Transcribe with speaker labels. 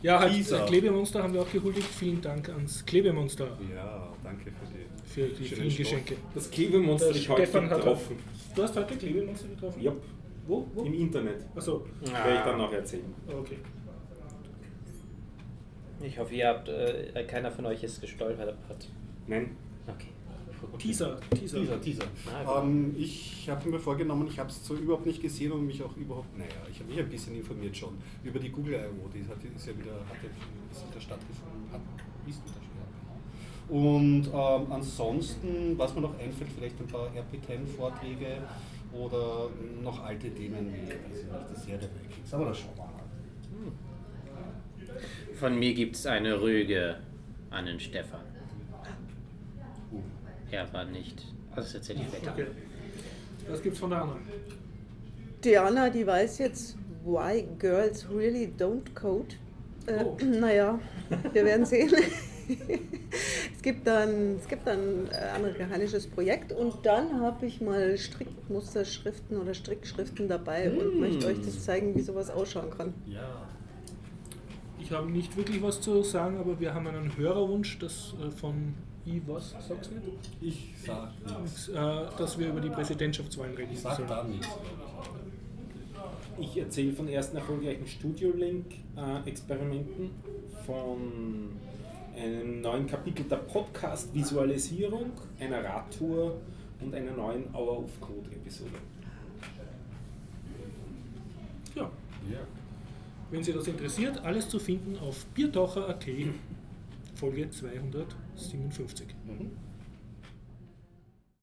Speaker 1: Ja, halt
Speaker 2: Teaser.
Speaker 1: Klebemonster haben wir auch gehuldigt. Vielen Dank ans Klebemonster
Speaker 2: Ja, danke
Speaker 1: für die
Speaker 2: schönen
Speaker 1: vielen
Speaker 2: Stoff.
Speaker 1: Geschenke.
Speaker 3: Das Klebemonster ich heute
Speaker 1: Stefan hat
Speaker 3: getroffen.
Speaker 1: Du hast heute Klebemonster getroffen?
Speaker 3: Ja,
Speaker 1: Wo?
Speaker 3: im Internet.
Speaker 1: Achso,
Speaker 3: Werde ich dann noch erzählen.
Speaker 1: okay.
Speaker 4: Ich hoffe, ihr habt, keiner von euch ist gestolpert.
Speaker 3: Nein.
Speaker 4: Okay.
Speaker 1: Teaser.
Speaker 4: Ah,
Speaker 2: Ich habe mir vorgenommen, ich habe es so überhaupt nicht gesehen und mich auch überhaupt, ich habe mich ein bisschen informiert schon über die Google I.O., die hat ja wieder stattgefunden. Ist wieder stattgefunden. Und ansonsten, was mir noch einfällt, vielleicht ein paar RP10-Vorträge oder noch alte Themen wie, weiß ich nicht, das Serienrankings, aber das schauen wir mal.
Speaker 5: Von mir gibt es eine Rüge an den Stefan. Er war nicht. Also das erzähle ich später.
Speaker 1: Okay. Was gibt's von der Anna?
Speaker 6: Diana, die weiß jetzt, why girls really don't code. Naja, wir werden sehen. Es gibt dann ein amerikanisches Projekt und dann habe ich mal Strickmusterschriften oder Strickschriften dabei und möchte euch das zeigen, wie sowas ausschauen kann.
Speaker 2: Ja.
Speaker 1: Ich habe nicht wirklich was zu sagen, aber wir haben einen Hörerwunsch, das von was? Sag's nicht?
Speaker 2: Ich sag nichts.
Speaker 1: Dass wir über die Präsidentschaftswahlen reden
Speaker 2: Ich sag
Speaker 1: sollen.
Speaker 2: da nichts.
Speaker 3: Ich erzähle von ersten erfolgreichen Studio-Link-Experimenten, von einem neuen Kapitel der Podcast-Visualisierung, einer Radtour und einer neuen Hour of Code-Episode.
Speaker 1: Ja,
Speaker 2: Ja.
Speaker 1: wenn Sie das interessiert, alles zu finden auf biertaucher.at, Folge 257.